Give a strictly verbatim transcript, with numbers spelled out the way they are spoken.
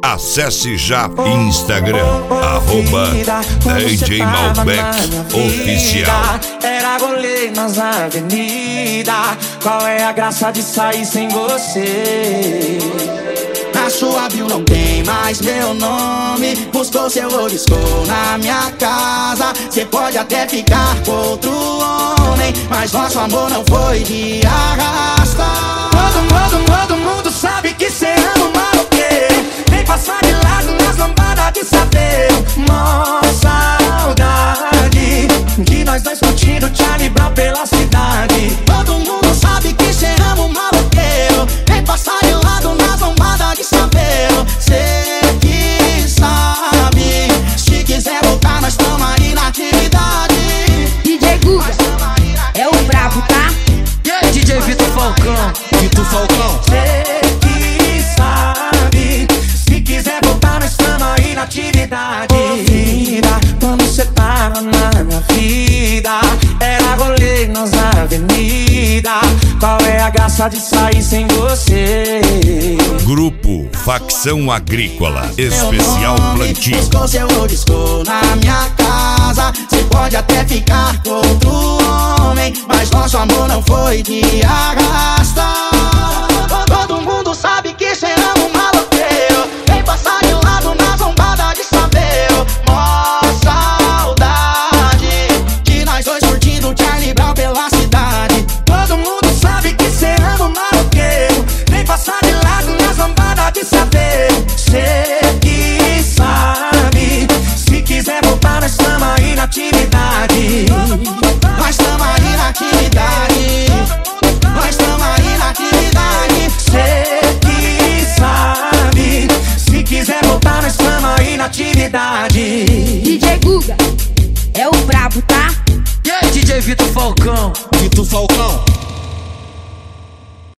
Acesse já Instagram, arroba D J Malbec Oficial. Era rolê nas avenidas, qual é a graça de sair sem você? Na sua bio não tem mais meu nome, buscou seu oliscou na minha casa. Cê pode até ficar com outro homem, mas nosso amor não foi de arrasta. Todo, todo, todo mundo sabe que cê ama o maloqueiro, vem passar de lado nas lambadas de saber. Mó saudade de nós dois curtindo Charlie Brown pela cidade. Todo mundo sabe que cê ama o maloqueiro, vem passar de lado nas lambadas de saber. Cê que sabe, se quiser voltar nós tamo aí na atividade. D J Guga é o brabo, tá? Yeah, D J Vitor Falcão, Vitor Falcão. Cê que sabe, se quiser voltar nós tamo aí na atividade. Ô vida, quando cê tava na minha vida, era rolê nas avenidas, qual é a graça de sair sem você? Grupo Facção Agrícola Especial Plantio. Buscou seu oliscou na minha casa, cê pode até ficar com outro homem, mas nosso amor não foi de arrasta. Todo mundo sabe que cê ama um maloqueiro, vem passar de lado na zombada de saber. Mó saudade de nós dois curtindo Charlie Brown pela cidade. Todo mundo sabe que cê ama um maloqueiro, vem passar de lado na zombada de saber. Cê que sabe, se quiser voltar nós tamo aí na atividade. Nós tamo aí na atividade. Nós tamo aí na atividade. Cê que sabe, se quiser voltar nós tamo aí na atividade. D J Guga é o brabo, tá? E aí, D J Vitor Falcão, Vitor Falcão.